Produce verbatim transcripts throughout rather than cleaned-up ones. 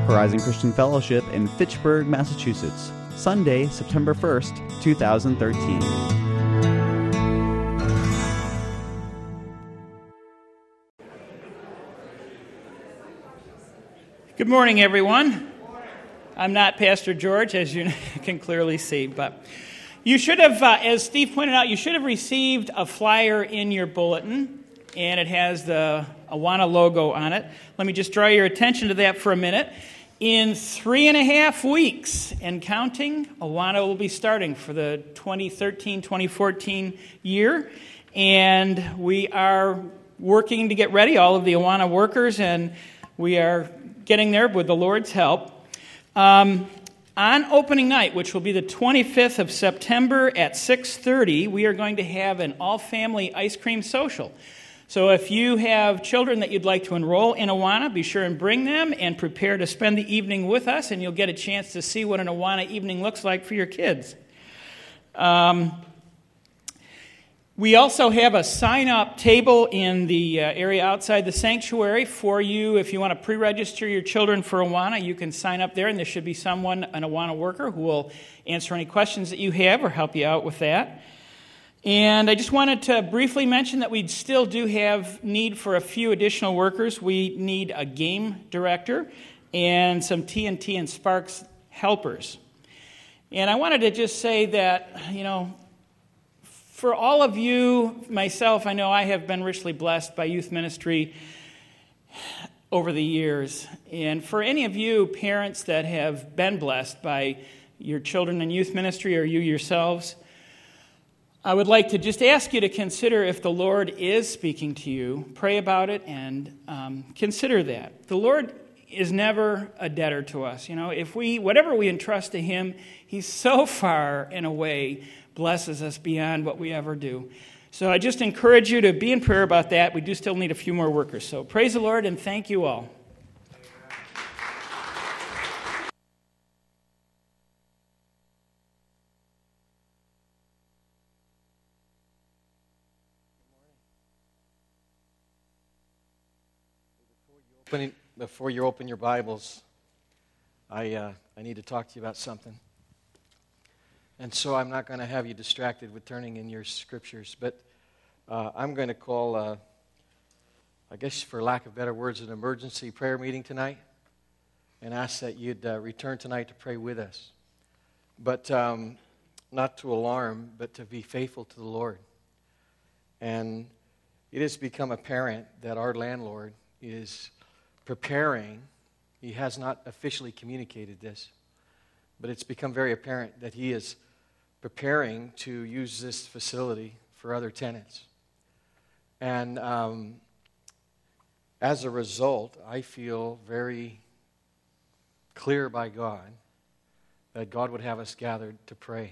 Horizon Christian Fellowship in Fitchburg, Massachusetts, Sunday, September first, two thousand thirteen. Good morning, everyone. I'm not Pastor George, as you can clearly see, but you should have, uh, as Steve pointed out, you should have received a flyer in your bulletin, and it has the Awana logo on it. Let me just draw your attention to that for a minute. In three and a half weeks and counting, Awana will be starting for the twenty thirteen twenty fourteen year, and we are working to get ready, all of the Awana workers, and we are getting there with the Lord's help. Um, on opening night, which will be the twenty-fifth of September at six thirty, we are going to have an all-family ice cream social. So if you have children that you'd like to enroll in Awana, be sure and bring them and prepare to spend the evening with us, and you'll get a chance to see what an Awana evening looks like for your kids. Um, We also have a sign-up table in the uh, area outside the sanctuary for you. If you want to pre-register your children for Awana, you can sign up there, and there should be someone, an Awana worker, who will answer any questions that you have or help you out with that. And I just wanted to briefly mention that we still do have need for a few additional workers. We need a game director and some T N T and Sparks helpers. And I wanted to just say that, you know, for all of you, myself, I know I have been richly blessed by youth ministry over the years. And for any of you parents that have been blessed by your children in youth ministry or you yourselves, I would like to just ask you to consider if the Lord is speaking to you. Pray about it and um, consider that. The Lord is never a debtor to us. You know, if we, whatever we entrust to Him, He's so far and away blesses us beyond what we ever do. So I just encourage you to be in prayer about that. We do still need a few more workers. So praise the Lord and thank you all. Before you open your Bibles, I uh, I need to talk to you about something. And so I'm not going to have you distracted with turning in your scriptures, but uh, I'm going to call, uh, I guess for lack of better words, an emergency prayer meeting tonight and ask that you'd uh, return tonight to pray with us. But um, not to alarm, but to be faithful to the Lord. And it has become apparent that our landlord is preparing. He has not officially communicated this, but it's become very apparent that he is preparing to use this facility for other tenants. And um, as a result, I feel very clear by God that God would have us gathered to pray.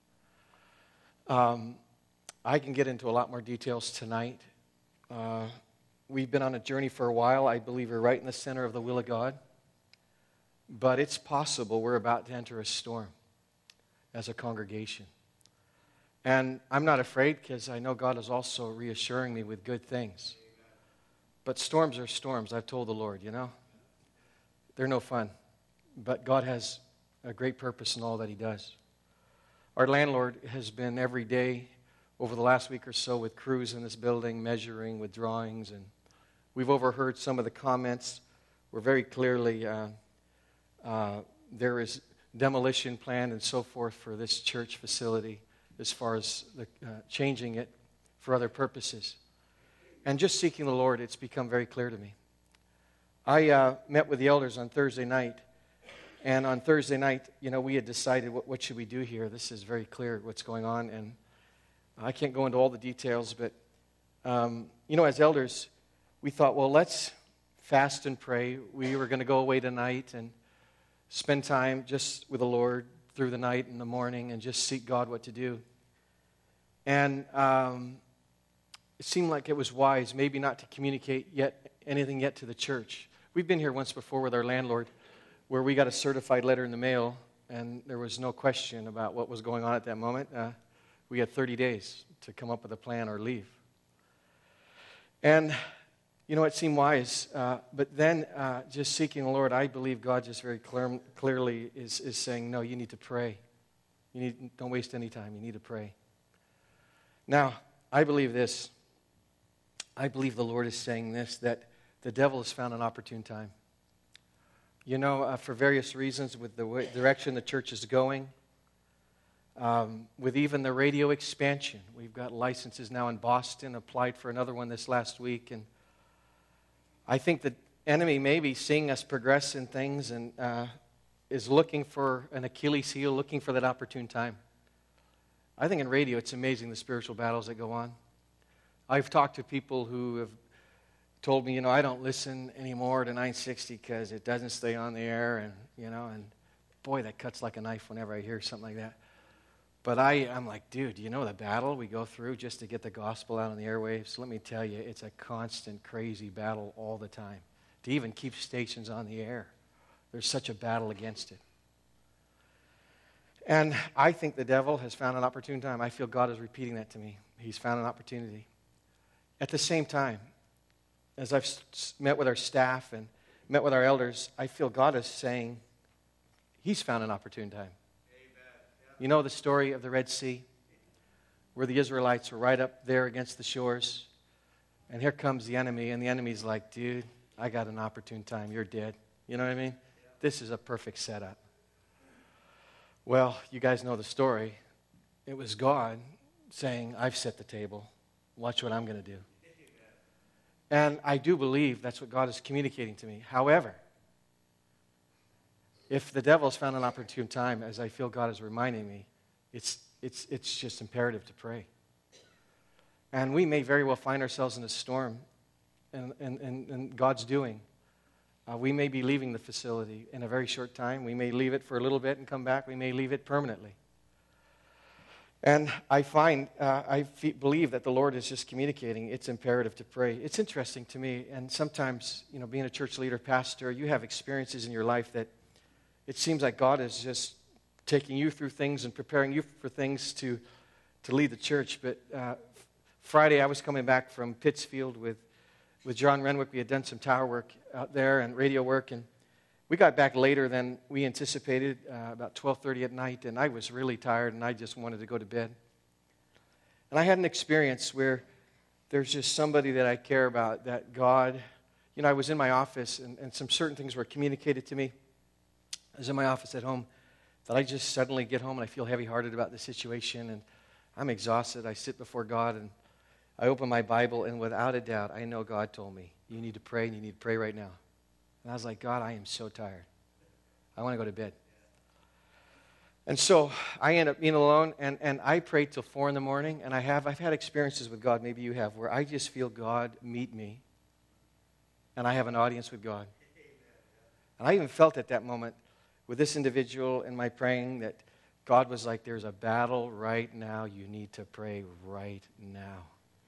Um, I can get into a lot more details tonight. Uh, we've been on a journey for a while. I believe we're right in the center of the will of God. But it's possible we're about to enter a storm as a congregation. And I'm not afraid because I know God is also reassuring me with good things. But storms are storms, I've told the Lord, you know. They're no fun. But God has a great purpose in all that He does. Our landlord has been every day over the last week or so with crews in this building, measuring with drawings. And we've overheard some of the comments. We're very clearly... Uh, Uh, there is demolition planned and so forth for this church facility as far as the, uh, changing it for other purposes. And just seeking the Lord, it's become very clear to me. I uh, met with the elders on Thursday night, and on Thursday night, you know, we had decided what, what should we do here. This is very clear what's going on, and I can't go into all the details, but, um, you know, as elders, we thought, well, let's fast and pray. We were going to go away tonight and spend time just with the Lord through the night and the morning and just seek God what to do. And um, it seemed like it was wise maybe not to communicate yet anything yet to the church. We've been here once before with our landlord where we got a certified letter in the mail and there was no question about what was going on at that moment. Uh, we had thirty days to come up with a plan or leave. And you know, it seemed wise. Uh, but then uh, just seeking the Lord, I believe God just very clear, clearly is, is saying, no, you need to pray. You need, don't waste any time. You need to pray. Now, I believe this. I believe the Lord is saying this, that the devil has found an opportune time. You know, uh, for various reasons, with the way, direction the church is going, um, with even the radio expansion. We've got licenses now in Boston, applied for another one this last week. And I think the enemy may be seeing us progress in things and uh, is looking for an Achilles heel, looking for that opportune time. I think in radio, it's amazing the spiritual battles that go on. I've talked to people who have told me, you know, I don't listen anymore to nine sixty because it doesn't stay on the air, and, you know, and boy, that cuts like a knife whenever I hear something like that. But I, I'm like, dude, you know the battle we go through just to get the gospel out on the airwaves? Let me tell you, it's a constant, crazy battle all the time. To even keep stations on the air, there's such a battle against it. And I think the devil has found an opportune time. I feel God is repeating that to me. He's found an opportunity. At the same time, as I've met with our staff and met with our elders, I feel God is saying He's found an opportune time. Amen. Yeah. You know the story of the Red Sea, where the Israelites were right up there against the shores, and here comes the enemy, and the enemy's like, dude, I got an opportune time. You're dead. You know what I mean? Yeah. This is a perfect setup. Well, you guys know the story. It was God saying, I've set the table. Watch what I'm going to do. And I do believe that's what God is communicating to me. However, if the devil's found an opportune time, as I feel God is reminding me, it's, it's, it's just imperative to pray. And we may very well find ourselves in a storm and, and, and, and God's doing. Uh, we may be leaving the facility in a very short time. We may leave it for a little bit and come back. We may leave it permanently. And I find, uh, I fe- believe that the Lord is just communicating. It's imperative to pray. It's interesting to me, and sometimes, you know, being a church leader, pastor, you have experiences in your life that it seems like God is just taking you through things and preparing you for things to, to lead the church. But uh, Friday, I was coming back from Pittsfield with, with John Renwick. We had done some tower work out there and radio work, and we got back later than we anticipated, uh, about twelve thirty at night, and I was really tired, and I just wanted to go to bed. And I had an experience where there's just somebody that I care about, that God, you know, I was in my office, and, and some certain things were communicated to me. I was in my office at home, that I just suddenly get home, and I feel heavy-hearted about the situation, and I'm exhausted. I sit before God, and I open my Bible, and without a doubt, I know God told me, you need to pray, and you need to pray right now. And I was like, God, I am so tired. I want to go to bed. And so I end up being alone, and, and I prayed till four in the morning, and I have, I've had experiences with God, maybe you have, where I just feel God meet me, and I have an audience with God. And I even felt at that moment with this individual in my praying that God was like, there's a battle right now. You need to pray right now.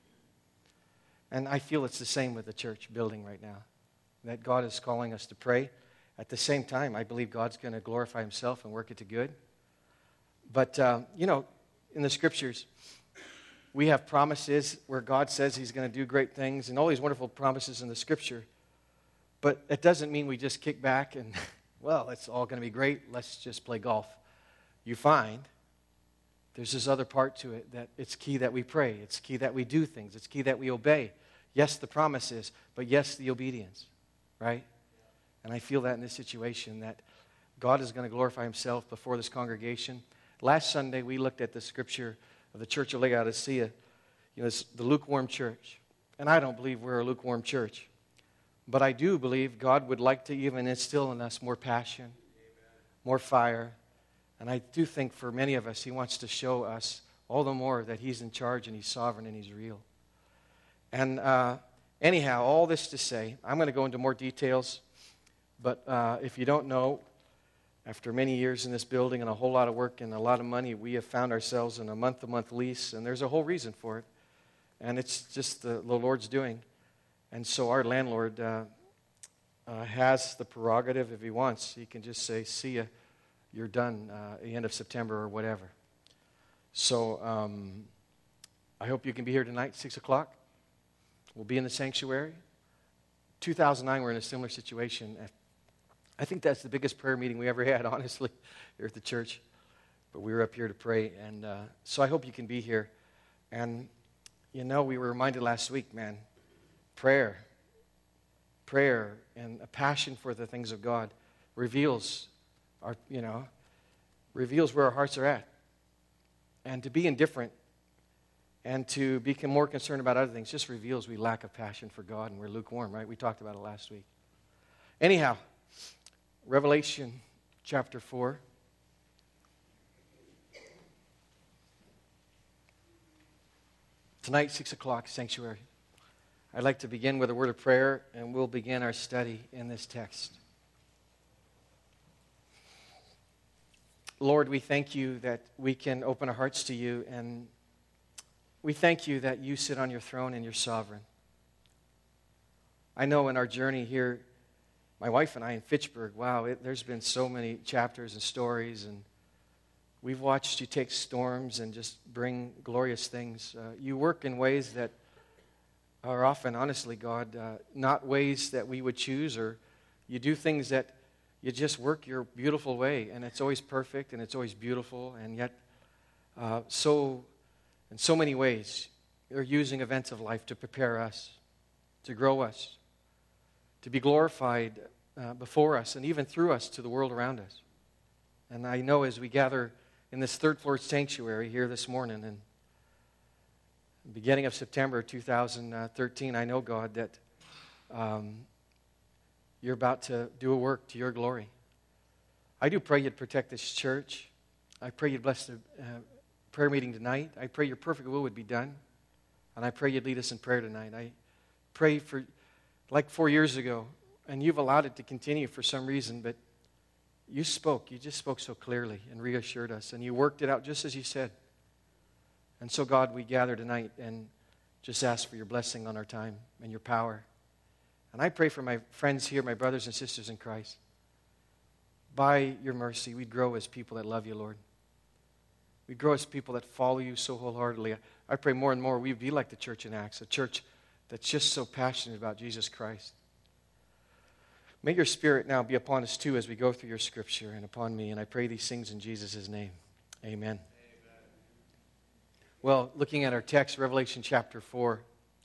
And I feel it's the same with the church building right now, that God is calling us to pray. At the same time, I believe God's going to glorify Himself and work it to good. But, uh, you know, in the Scriptures, we have promises where God says He's going to do great things and all these wonderful promises in the Scripture. But it doesn't mean we just kick back and, well, it's all going to be great. Let's just play golf. You find there's this other part to it, that it's key that we pray. It's key that we do things. It's key that we obey. Yes, the promises, but yes, the obedience, right? And I feel that in this situation, that God is going to glorify Himself before this congregation. Last Sunday, we looked at the scripture of the church of Laodicea, you know, it's the lukewarm church. And I don't believe we're a lukewarm church. But I do believe God would like to even instill in us more passion, more fire. And I do think for many of us, He wants to show us all the more that He's in charge and He's sovereign and He's real. And uh, anyhow, all this to say, I'm going to go into more details. But uh, if you don't know, after many years in this building and a whole lot of work and a lot of money, we have found ourselves in a month-to-month lease. And there's a whole reason for it. And it's just the, the Lord's doing. And so our landlord uh, uh, has the prerogative, if he wants, he can just say, see ya, you're done uh, at the end of September or whatever. So um, I hope you can be here tonight, six o'clock. We'll be in the sanctuary. two thousand nine, we're in a similar situation. I think that's the biggest prayer meeting we ever had, honestly, here at the church. But we were up here to pray, and uh, so I hope you can be here. And, you know, we were reminded last week, man, prayer, prayer and a passion for the things of God reveals our, you know, reveals where our hearts are at. And to be indifferent and to become more concerned about other things just reveals we lack a passion for God and we're lukewarm, right? We talked about it last week. Anyhow, Revelation chapter four. Tonight, six o'clock, sanctuary. I'd like to begin with a word of prayer, and we'll begin our study in this text. Lord, we thank you that we can open our hearts to you, and we thank you that you sit on your throne and you're sovereign. I know in our journey here, my wife and I in Fitchburg, wow, it, there's been so many chapters and stories, and we've watched you take storms and just bring glorious things. Uh, you work in ways that are often, honestly, God, uh, not ways that we would choose, or you do things that you just work your beautiful way, and it's always perfect, and it's always beautiful, and yet uh, so, in so many ways, you're using events of life to prepare us, to grow us, to be glorified uh, before us, and even through us to the world around us. And I know as we gather in this third floor sanctuary here this morning, and beginning of September two thousand thirteen, I know, God, that um, you're about to do a work to your glory. I do pray you'd protect this church. I pray you'd bless the uh, prayer meeting tonight. I pray your perfect will would be done. And I pray you'd lead us in prayer tonight. I pray for, like four years ago, and you've allowed it to continue for some reason, but you spoke. You just spoke so clearly and reassured us, and you worked it out just as you said. And so, God, we gather tonight and just ask for your blessing on our time and your power. And I pray for my friends here, my brothers and sisters in Christ. By your mercy, we'd grow as people that love you, Lord. We'd grow as people that follow you so wholeheartedly. I pray more and more we'd be like the church in Acts, a church that's just so passionate about Jesus Christ. May your Spirit now be upon us too as we go through your scripture and upon me. And I pray these things in Jesus' name. Amen. Well, looking at our text, Revelation chapter four.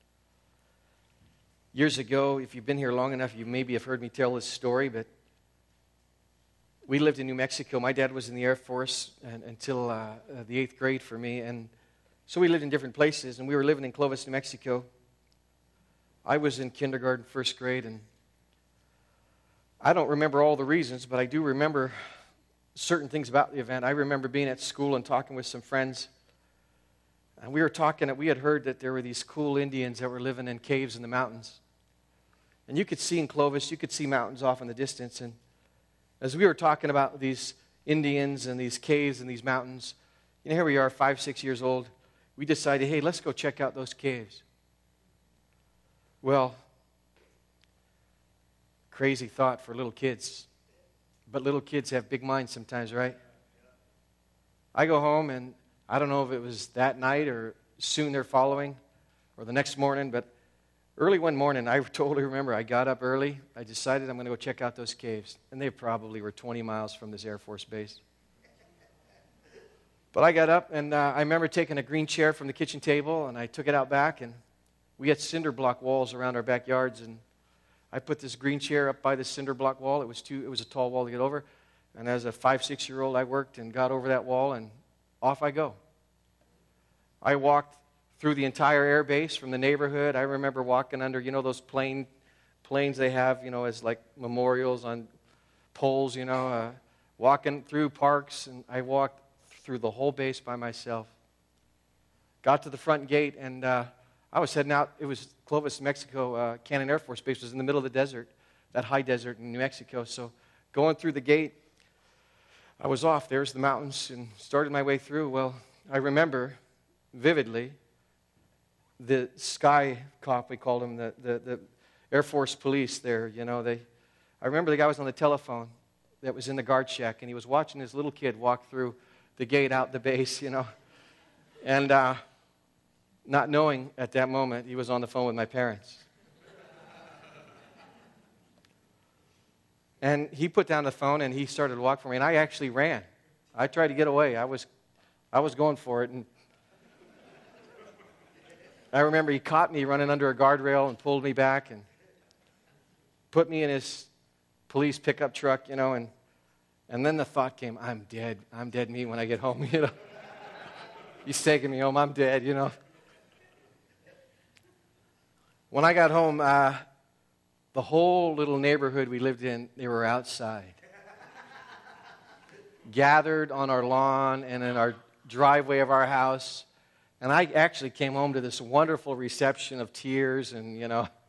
Years ago, if you've been here long enough, you maybe have heard me tell this story, but we lived in New Mexico. My dad was in the Air Force and, until uh, the eighth grade for me, and so we lived in different places, and we were living in Clovis, New Mexico. I was in kindergarten, first grade, and I don't remember all the reasons, but I do remember certain things about the event. I remember being at school and talking with some friends. And we were talking, we had heard that there were these cool Indians that were living in caves in the mountains. And you could see in Clovis, you could see mountains off in the distance. And as we were talking about these Indians and these caves and these mountains, you know, here we are, five, six years old. We decided, hey, let's go check out those caves. Well, crazy thought for little kids. But little kids have big minds sometimes, right? I go home, and I don't know if it was that night or soon there following or the next morning, but early one morning, I totally remember I got up early. I decided I'm going to go check out those caves. And they probably were twenty miles from this Air Force base. But I got up, and uh, I remember taking a green chair from the kitchen table, and I took it out back, and we had cinder block walls around our backyards, and I put this green chair up by the cinder block wall. It was too, it was a tall wall to get over. And as a five, six-year-old, I worked and got over that wall, and off I go. I walked through the entire air base from the neighborhood. I remember walking under, you know, those plane, planes they have, you know, as like memorials on poles, you know, uh, walking through parks. And I walked through the whole base by myself. Got to the front gate, and uh, I was heading out. It was Clovis, Mexico. Uh, Cannon Air Force Base was in the middle of the desert, that high desert in New Mexico. So going through the gate, I was off. There's the mountains, and started my way through. Well, I remember vividly the sky cop, we called him, the, the, the Air Force police there. You know, they. I remember the guy was on the telephone that was in the guard shack, and he was watching his little kid walk through the gate out the base, you know. And uh, not knowing at that moment he was on the phone with my parents. And he put down the phone and he started to walk for me, and I actually ran. I tried to get away. I was, I was going for it, and I remember he caught me running under a guardrail and pulled me back and put me in his police pickup truck, you know, and and then the thought came, I'm dead. I'm dead meat when I get home, you know. He's taking me home. I'm dead, you know. When I got home, uh, the whole little neighborhood we lived in, they were outside. Gathered on our lawn and in our driveway of our house. And I actually came home to this wonderful reception of tears and, you know,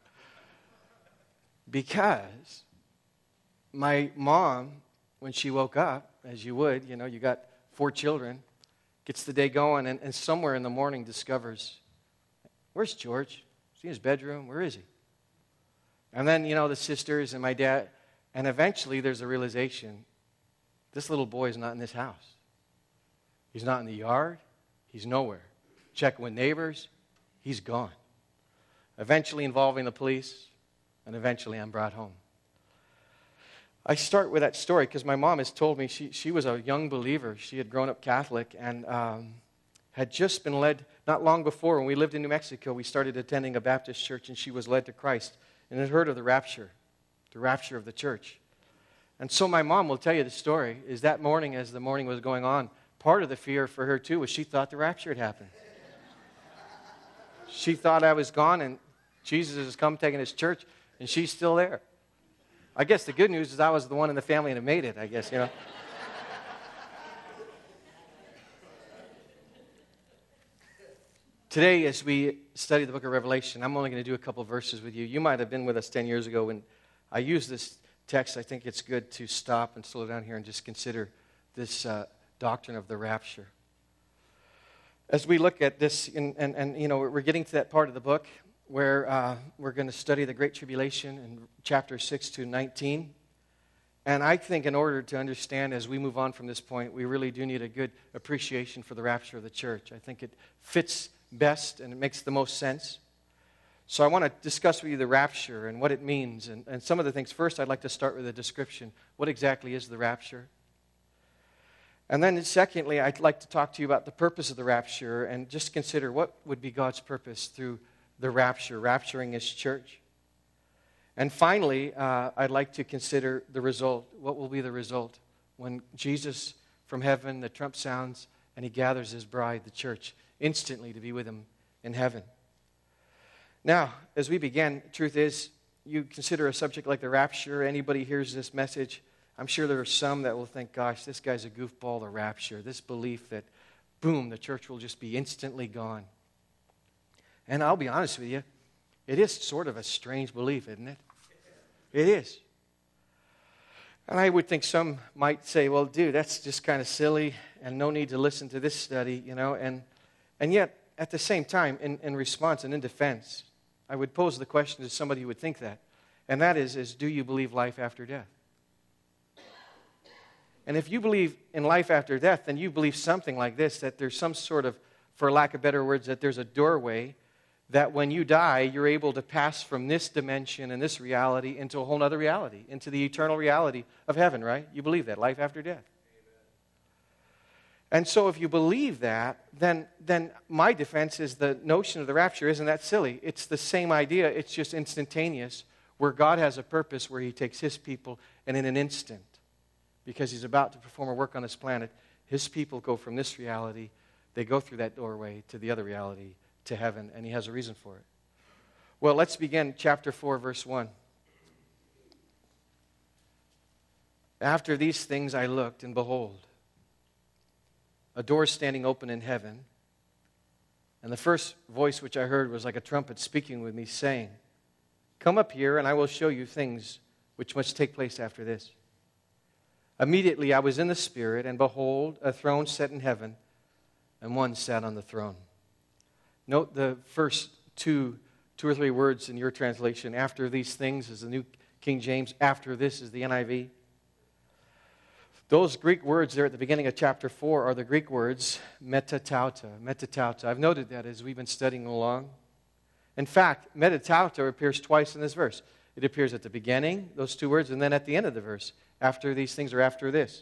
because my mom, when she woke up, as you would, you know, you got four children, gets the day going, and, and somewhere in the morning discovers, where's George? Is he in his bedroom? Where is he? And then, you know, the sisters and my dad, and eventually there's a realization, this little boy is not in this house. He's not in the yard. He's nowhere. Checking with neighbors, he's gone. Eventually involving the police, and eventually I'm brought home. I start with that story because my mom has told me she, she was a young believer. She had grown up Catholic and um, had just been led, not long before, when we lived in New Mexico, we started attending a Baptist church, and she was led to Christ and had heard of the rapture, the rapture of the church. And so my mom will tell you the story, is that morning as the morning was going on, part of the fear for her too was she thought the rapture had happened. She thought I was gone and Jesus has come taking his church and she's still there. I guess the good news is I was the one in the family that made it, I guess, you know. Today, as we study the book of Revelation, I'm only going to do a couple verses with you. You might have been with us ten years ago when I used this text. I think it's good to stop and slow down here and just consider this uh, doctrine of the rapture. As we look at this, and, and, and you know, we're getting to that part of the book where uh, we're going to study the Great Tribulation in chapter six to nineteen. And I think in order to understand as we move on from this point, we really do need a good appreciation for the rapture of the church. I think it fits best and it makes the most sense. So I want to discuss with you the rapture and what it means. And, and some of the things. First, I'd like to start with a description. What exactly is the rapture? And then secondly, I'd like to talk to you about the purpose of the rapture and just consider what would be God's purpose through the rapture, rapturing his church. And finally, uh, I'd like to consider the result. What will be the result when Jesus from heaven, the trump sounds, and he gathers his bride, the church, instantly to be with him in heaven. Now, as we begin, truth is, you consider a subject like the rapture, anybody hears this message, I'm sure there are some that will think, gosh, this guy's a goofball, the rapture, this belief that, boom, the church will just be instantly gone. And I'll be honest with you, it is sort of a strange belief, isn't it? It is. And I would think some might say, well, dude, that's just kind of silly and no need to listen to this study, you know. And and yet, at the same time, in, in response and in defense, I would pose the question to somebody who would think that. And that is, is, do you believe life after death? And if you believe in life after death, then you believe something like this, that there's some sort of, for lack of better words, that there's a doorway that when you die, you're able to pass from this dimension and this reality into a whole other reality, into the eternal reality of heaven, right? You believe that, life after death. And so if you believe that, then, then my defense is the notion of the rapture isn't that silly. It's the same idea. It's just instantaneous, where God has a purpose where he takes his people, and in an instant, because he's about to perform a work on this planet, his people go from this reality, they go through that doorway to the other reality, to heaven, and he has a reason for it. Well, let's begin chapter four, verse one. After these things I looked, and behold, a door standing open in heaven, and the first voice which I heard was like a trumpet speaking with me, saying, come up here, and I will show you things which must take place after this. Immediately I was in the Spirit, and behold, a throne set in heaven, and one sat on the throne. Note the first two, two or three words in your translation. After these things is the New King James. After this is the N I V. Those Greek words there at the beginning of chapter four are the Greek words metatauta, metatauta. I've noted that as we've been studying along. In fact, metatauta appears twice in this verse. It appears at the beginning, those two words, and then at the end of the verse, after these things or after this.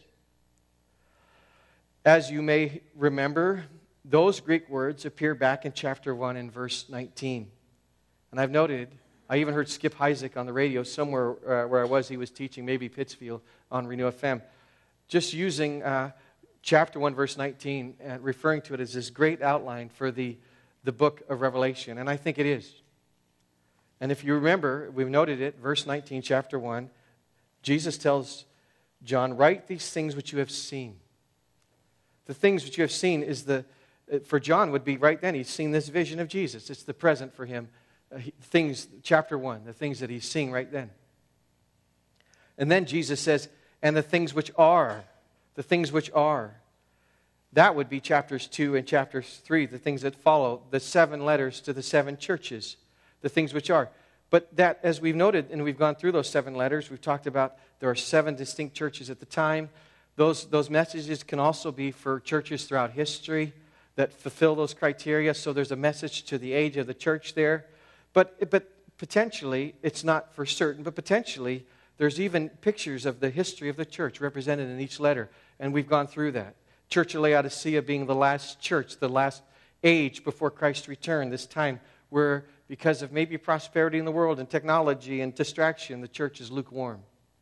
As you may remember, those Greek words appear back in chapter one and verse nineteen. And I've noted, I even heard Skip Heiser on the radio somewhere uh, where I was, he was teaching, maybe Pittsfield, on Renew F M, just using uh, chapter one, verse nineteen, and referring to it as this great outline for the, the book of Revelation. And I think it is. And if you remember, we've noted it, verse nineteen, chapter one, Jesus tells John, write these things which you have seen. The things which you have seen is the, for John would be right then, he's seen this vision of Jesus. It's the present for him. Uh, he, things, chapter one, the things that he's seeing right then. And then Jesus says, and the things which are, the things which are. That would be chapters two and chapters three, the things that follow, the seven letters to the seven churches, the things which are. But that, as we've noted, and we've gone through those seven letters, we've talked about there are seven distinct churches at the time. Those, those messages can also be for churches throughout history that fulfill those criteria. So there's a message to the age of the church there. But, but potentially, it's not for certain, but potentially, there's even pictures of the history of the church represented in each letter. And we've gone through that. Church of Laodicea being the last church, the last age before Christ's return, this time where, because of maybe prosperity in the world and technology and distraction, the church is lukewarm.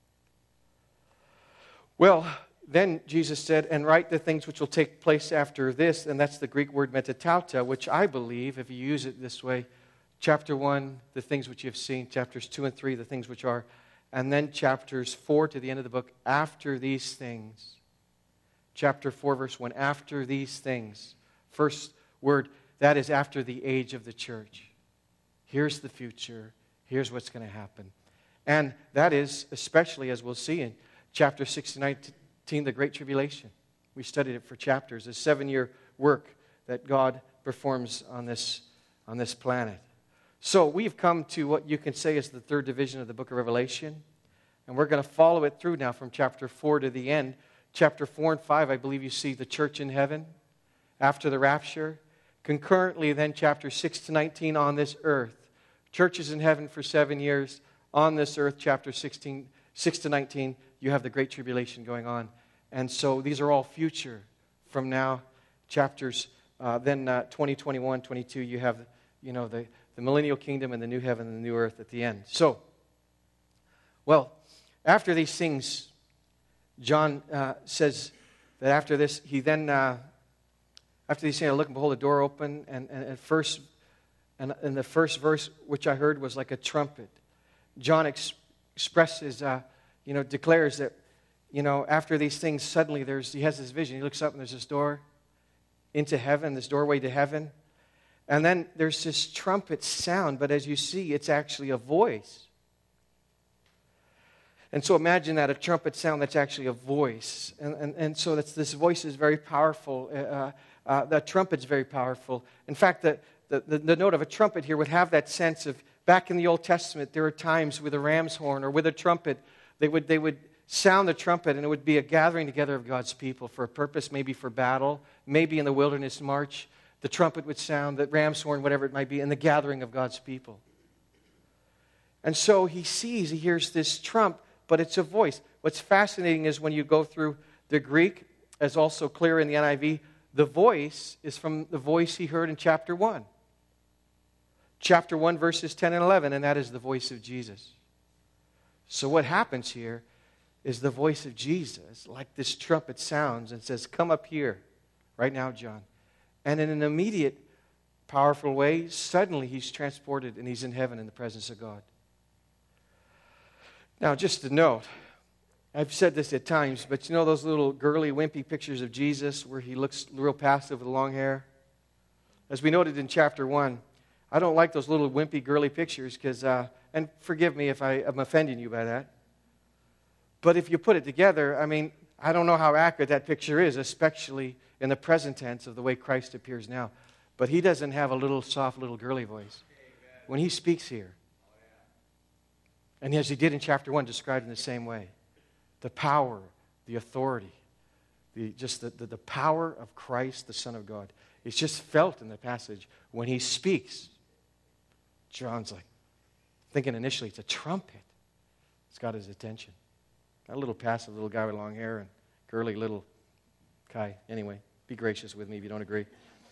Well, then Jesus said, and write the things which will take place after this, and that's the Greek word metatauta, which I believe, if you use it this way, chapter one, the things which you have seen, chapters two and three, the things which are, and then chapters four to the end of the book, after these things. Chapter four, verse one, after these things. First word, that is after the age of the church. Here's the future. Here's what's going to happen. And that is, especially as we'll see in chapter six to nineteen, the Great Tribulation. We studied it for chapters, a seven-year work that God performs on this, on this planet. So we've come to what you can say is the third division of the book of Revelation. And we're going to follow it through now from chapter four to the end. Chapter four and five, I believe you see the church in heaven after the rapture. Concurrently, then, chapter six to nineteen on this earth. Churches in heaven for seven years. On this earth, chapter sixteen, six to nineteen, you have the Great Tribulation going on. And so these are all future from now. Chapters, uh, then uh, twenty, twenty-one, twenty-two, you have, you know, the, the millennial kingdom and the new heaven and the new earth at the end. So, well, after these things, John uh, says that after this, he then, uh, after these things, I look and behold the door open, and, and at first, and, and the first verse which I heard was like a trumpet. John ex- expresses, uh, you know, declares that, you know, after these things, suddenly there's, he has this vision. He looks up and there's this door into heaven, this doorway to heaven. And then there's this trumpet sound, but as you see, it's actually a voice. And so imagine that, a trumpet sound that's actually a voice. And, and, and so that's, this voice is very powerful. Uh, uh, the trumpet's very powerful. In fact, the, the, the, the note of a trumpet here would have that sense of, back in the Old Testament, there are times with a ram's horn or with a trumpet, they would, they would sound the trumpet, and it would be a gathering together of God's people for a purpose, maybe for battle, maybe in the wilderness march. The trumpet would sound, the ram's horn, whatever it might be, in the gathering of God's people. And so he sees, he hears this trump, but it's a voice. What's fascinating is when you go through the Greek, as also clear in the N I V, the voice is from the voice he heard in chapter one. Chapter one, verses ten and eleven, and that is the voice of Jesus. So what happens here is the voice of Jesus, like this trumpet sounds and says, come up here right now, John. And in an immediate, powerful way, suddenly he's transported and he's in heaven in the presence of God. Now, just to note, I've said this at times, but you know those little girly, wimpy pictures of Jesus where he looks real passive with long hair? As we noted in chapter one, I don't like those little wimpy, girly pictures because, uh, and forgive me if I am offending you by that, but if you put it together, I mean, I don't know how accurate that picture is, especially in the present tense of the way Christ appears now. But he doesn't have a little soft, little girly voice when he speaks here. And as he did in chapter one, described in the same way. The power, the authority, the, just the, the, the power of Christ, the Son of God. It's just felt in the passage when he speaks. John's like, thinking initially it's a trumpet. It's got his attention. That little passive little guy with long hair and curly little Kai. Anyway, be gracious with me if you don't agree.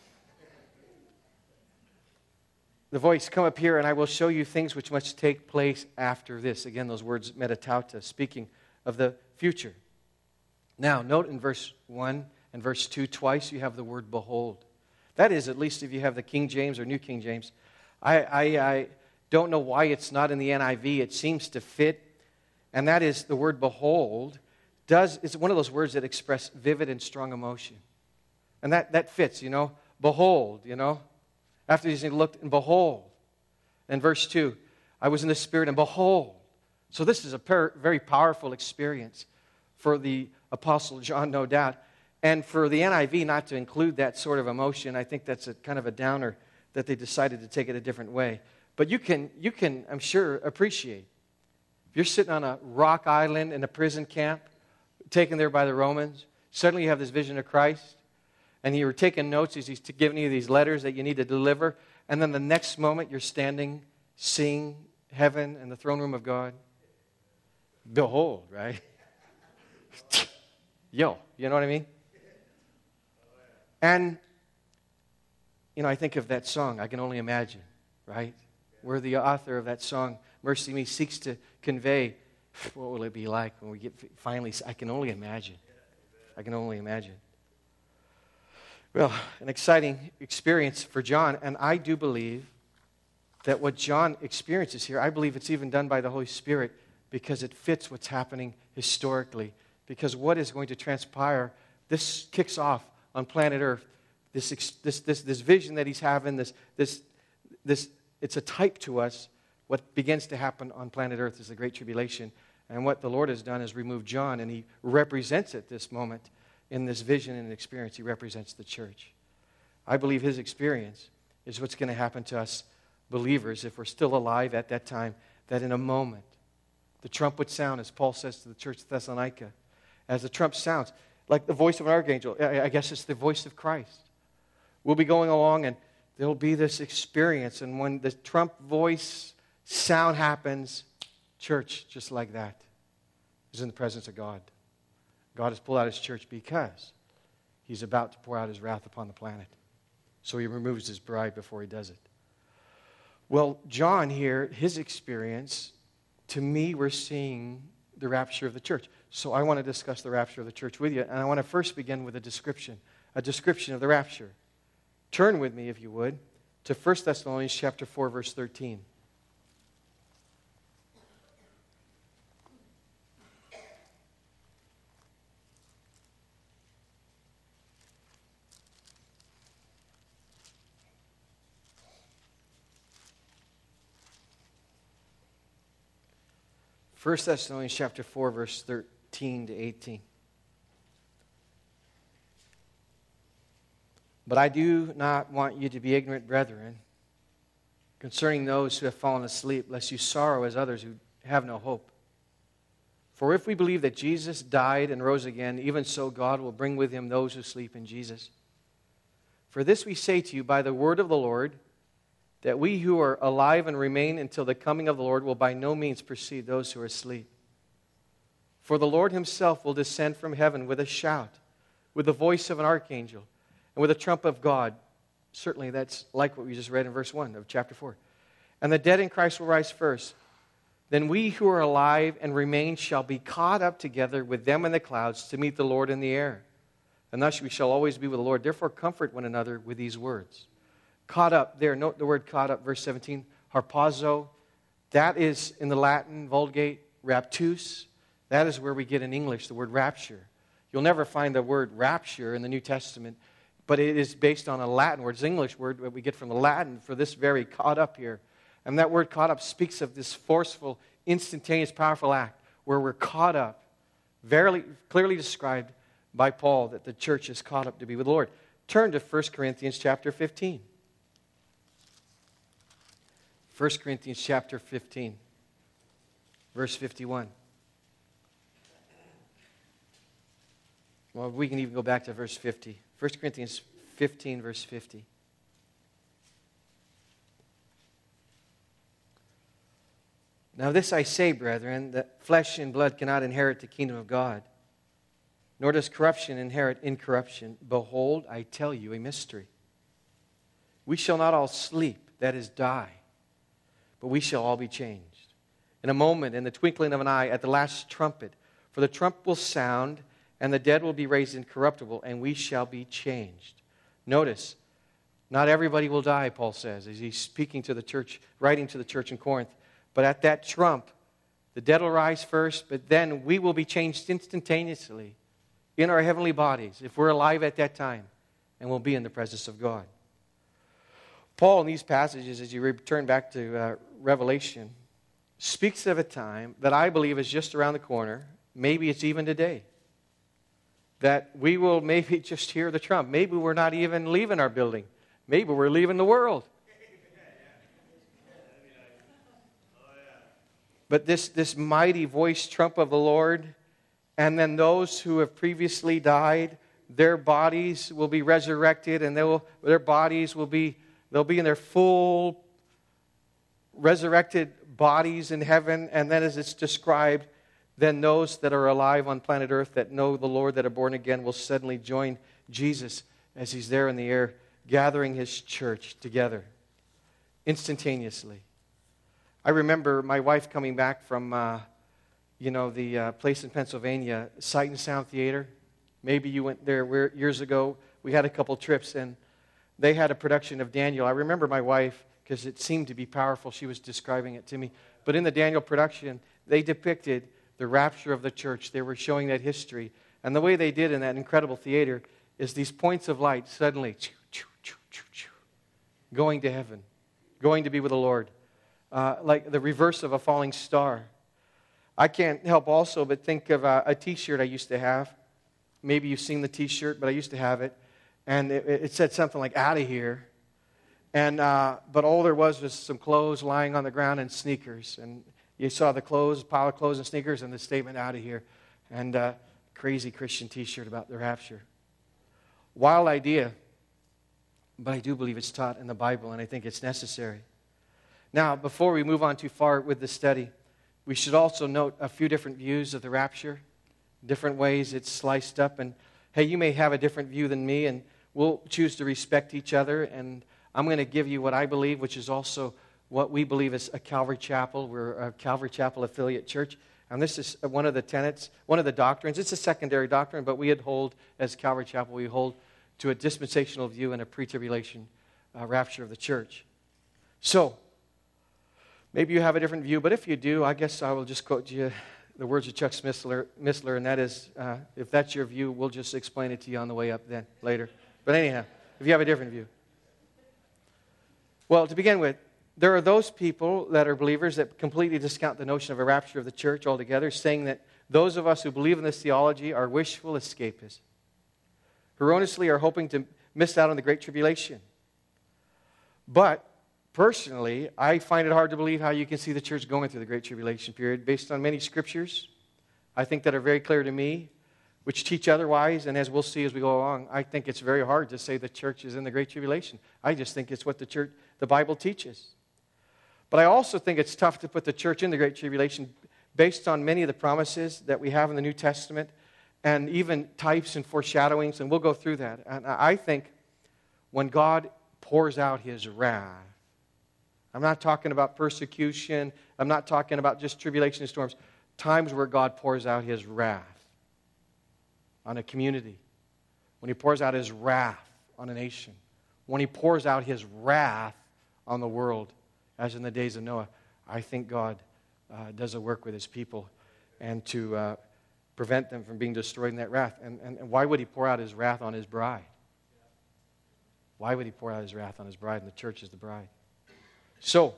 The voice, come up here and I will show you things which must take place after this. Again, those words metatauta, speaking of the future. Now, note in verse one and verse two, twice you have the word behold. That is, at least if you have the King James or New King James. I, I, I don't know why it's not in the N I V. It seems to fit. And that is the word behold does, it's one of those words that express vivid and strong emotion. And that, that fits, you know. Behold, you know. After he looked and behold. And verse two, I was in the Spirit and behold. So this is a per, very powerful experience for the Apostle John, no doubt. And for the N I V not to include that sort of emotion, I think that's a kind of a downer that they decided to take it a different way. But you can, you can, I'm sure, appreciate. If you're sitting on a rock island in a prison camp, taken there by the Romans, suddenly you have this vision of Christ, and you were taking notes as he's giving you these letters that you need to deliver, and then the next moment you're standing, seeing heaven and the throne room of God. Behold, right? Yo, you know what I mean? And, you know, I think of that song, I Can Only Imagine, right? Where the author of that song, Mercy Me, seeks to convey, what will it be like when we get finally, I can only imagine. I can only imagine. Well, an exciting experience for John, and I do believe that what John experiences here, I believe it's even done by the Holy Spirit because it fits what's happening historically. Because what is going to transpire, this kicks off on planet Earth. This, this, this, this vision that he's having, this, this, this, it's a type to us. What begins to happen on planet Earth is the Great Tribulation. And what the Lord has done is remove John, and he represents at this moment in this vision and experience. He represents the church. I believe his experience is what's going to happen to us believers if we're still alive at that time, that in a moment, the trump would sound, as Paul says to the church of Thessalonica. As the trump sounds, like the voice of an archangel, I guess it's the voice of Christ. We'll be going along, and there'll be this experience, and when the trump voice sound happens, church, just like that, is in the presence of God. God has pulled out his church because he's about to pour out his wrath upon the planet. So he removes his bride before he does it. Well, John here, his experience, to me, we're seeing the rapture of the church. So I want to discuss the rapture of the church with you. And I want to first begin with a description, a description of the rapture. Turn with me, if you would, to First Thessalonians chapter four, verse thirteen. First Thessalonians chapter four, verse thirteen to eighteen. But I do not want you to be ignorant, brethren, concerning those who have fallen asleep, lest you sorrow as others who have no hope. For if we believe that Jesus died and rose again, even so God will bring with him those who sleep in Jesus. For this we say to you by the word of the Lord, that we who are alive and remain until the coming of the Lord will by no means precede those who are asleep. For the Lord himself will descend from heaven with a shout, with the voice of an archangel, and with a trump of God. Certainly that's like what we just read in verse one of chapter four. And the dead in Christ will rise first. Then we who are alive and remain shall be caught up together with them in the clouds to meet the Lord in the air. And thus we shall always be with the Lord. Therefore comfort one another with these words. Caught up, there, note the word caught up, verse seventeen, harpazo. That is in the Latin Vulgate, raptus. That is where we get in English the word rapture. You'll never find the word rapture in the New Testament, but it is based on a Latin word. It's an English word that we get from the Latin for this very caught up here. And that word caught up speaks of this forceful, instantaneous, powerful act where we're caught up, very clearly described by Paul that the church is caught up to be with the Lord. Turn to First Corinthians chapter fifteen. First Corinthians chapter fifteen, verse fifty-one. Well, we can even go back to verse fifty. First Corinthians fifteen, verse fifty. Now this I say, brethren, that flesh and blood cannot inherit the kingdom of God, nor does corruption inherit incorruption. Behold, I tell you a mystery. We shall not all sleep, that is, die, but we shall all be changed. In a moment, in the twinkling of an eye, at the last trumpet. For the trump will sound, and the dead will be raised incorruptible, and we shall be changed. Notice, not everybody will die, Paul says, as he's speaking to the church, writing to the church in Corinth. But at that trump, the dead will rise first, but then we will be changed instantaneously in our heavenly bodies, if we're alive at that time, and we'll be in the presence of God. Paul, in these passages, as you return back to uh, Revelation, speaks of a time that I believe is just around the corner. Maybe it's even today. That we will maybe just hear the trump. Maybe we're not even leaving our building. Maybe we're leaving the world. But this, this mighty voice trump of the Lord, and then those who have previously died, their bodies will be resurrected, and they will, their bodies will be, they'll be in their full resurrected bodies in heaven. And then as it's described, then those that are alive on planet Earth that know the Lord, that are born again, will suddenly join Jesus as He's there in the air, gathering His church together instantaneously. I remember my wife coming back from, uh, you know, the uh, place in Pennsylvania, Sight and Sound Theater. Maybe you went there We're, years ago. We had a couple trips, and they had a production of Daniel. I remember my wife, because it seemed to be powerful. She was describing it to me. But in the Daniel production, they depicted the rapture of the church. They were showing that history. And the way they did in that incredible theater is these points of light suddenly choo, choo, choo, choo, choo, going to heaven, going to be with the Lord. Uh, like the reverse of a falling star. I can't help also but think of a, a T-shirt I used to have. Maybe you've seen the T-shirt, but I used to have it. And it, it said something like, "Out of here." And uh, but all there was was some clothes lying on the ground and sneakers. And you saw the clothes, pile of clothes and sneakers, and the statement, "Out of here." And uh, crazy Christian T-shirt about the rapture. Wild idea, but I do believe it's taught in the Bible, and I think it's necessary. Now, before we move on too far with the study, we should also note a few different views of the rapture, different ways it's sliced up. And, hey, you may have a different view than me, and we'll choose to respect each other. And I'm going to give you what I believe, which is also what we believe is a Calvary Chapel. We're a Calvary Chapel affiliate church. And this is one of the tenets, one of the doctrines. It's a secondary doctrine, but we hold, as Calvary Chapel, we hold to a dispensational view and a pre-tribulation uh, rapture of the church. So, maybe you have a different view, but if you do, I guess I will just quote you the words of Chuck Missler, Missler and that is, uh, if that's your view, we'll just explain it to you on the way up then, later. But anyhow, if you have a different view. Well, to begin with, there are those people that are believers that completely discount the notion of a rapture of the church altogether, saying that those of us who believe in this theology are wishful escapists, who erroneously are hoping to miss out on the Great Tribulation. But personally, I find it hard to believe how you can see the church going through the Great Tribulation period based on many scriptures, I think, that are very clear to me, which teach otherwise. And as we'll see as we go along, I think it's very hard to say the church is in the Great Tribulation. I just think it's what the church, the Bible teaches. But I also think it's tough to put the church in the Great Tribulation based on many of the promises that we have in the New Testament and even types and foreshadowings, and we'll go through that. And I think when God pours out His wrath, I'm not talking about persecution. I'm not talking about just tribulation and storms. Times where God pours out His wrath on a community. When He pours out His wrath on a nation. When He pours out His wrath on the world, as in the days of Noah. I think God uh, does a work with His people and to uh, prevent them from being destroyed in that wrath. And, and, and why would He pour out His wrath on His bride? Why would He pour out His wrath on His bride? And the church is the bride. So,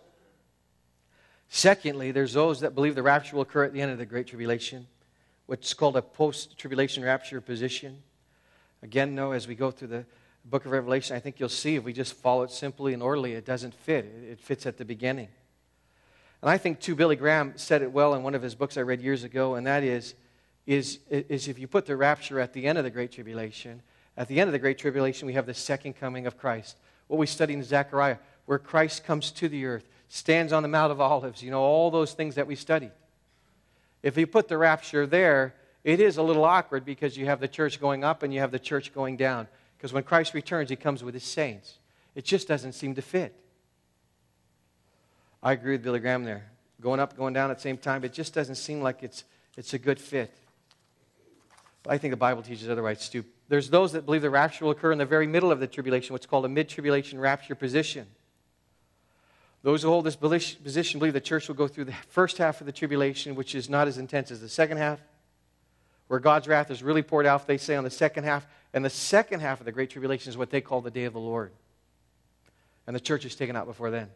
secondly, there's those that believe the rapture will occur at the end of the Great Tribulation, which is called a post-tribulation rapture position. Again, no, as we go through the book of Revelation, I think you'll see if we just follow it simply and orderly, it doesn't fit. It fits at the beginning. And I think, too, Billy Graham said it well in one of his books I read years ago, and that is, is, is if you put the rapture at the end of the Great Tribulation, at the end of the Great Tribulation, we have the second coming of Christ. What we studied in Zechariah, where Christ comes to the earth stands on the Mount of Olives, you know, all those things that we studied. If you put the rapture there, it is a little awkward because you have the church going up and you have the church going down. Because when Christ returns, he comes with his saints. It just doesn't seem to fit. I agree with Billy Graham there. Going up, going down at the same time, it just doesn't seem like it's, it's a good fit. But I think the Bible teaches otherwise too. There's those that believe the rapture will occur in the very middle of the tribulation, what's called a mid-tribulation rapture position. Those who hold this position believe the church will go through the first half of the tribulation, which is not as intense as the second half, where God's wrath is really poured out, they say, on the second half. And the second half of the Great Tribulation is what they call the day of the Lord. And the church is taken out before then.